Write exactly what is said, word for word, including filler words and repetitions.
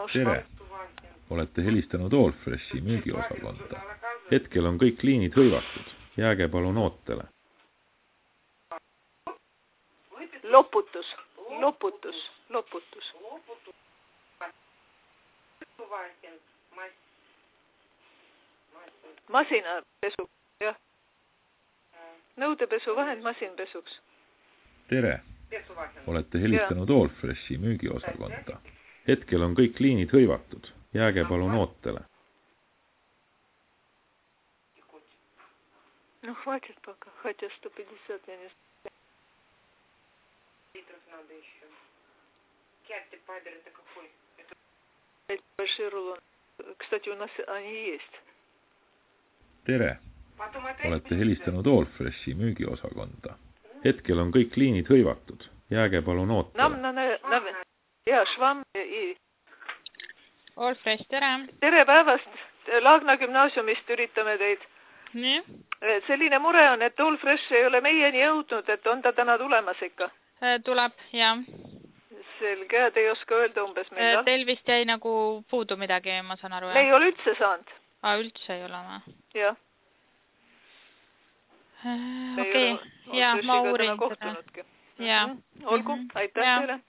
Tere! Olete helistanud Allfreshi müügiosakonda. Hetkel on kõik liinid hõivatud. Jääge palun ootele. Loputus, loputus, loputus. Masinapesu, jah. Nõudepesu vahend masinpesuks. Tere! Olete helistanud Allfreshi müügiosakonda. Hetkel on kõik liinid hõivatud. Jääge palun ootele. Ну, хватит пока, хотя сто пятьдесят я не знаю. Литров надо еще. Кятти падер это какой? Эти большие рулоны. Кстати, у нас они есть. Tere! Olete helistanud Allfreshi müügiosakonda. Hetkel on kõik liinid hõivatud. Jääge palun ootele. Nam, na, na, ja, švam i... Allfresh, tere! Tere päevast! Laagna gümnaasiumist üritame teid. Nii? Selline mure on, et Allfresh ei ole meieni jõudnud, et on ta täna tulemas ikka? Tuleb, jah. Selge, te ei oska öelda umbes millal? Teil vist jäi nagu puudu midagi, ma saan aru. Me ei ole üldse saanud. Aa, üldse ei ole ma. Jah. Okei, ja ma uurin seda. Olgu, aitäh teile.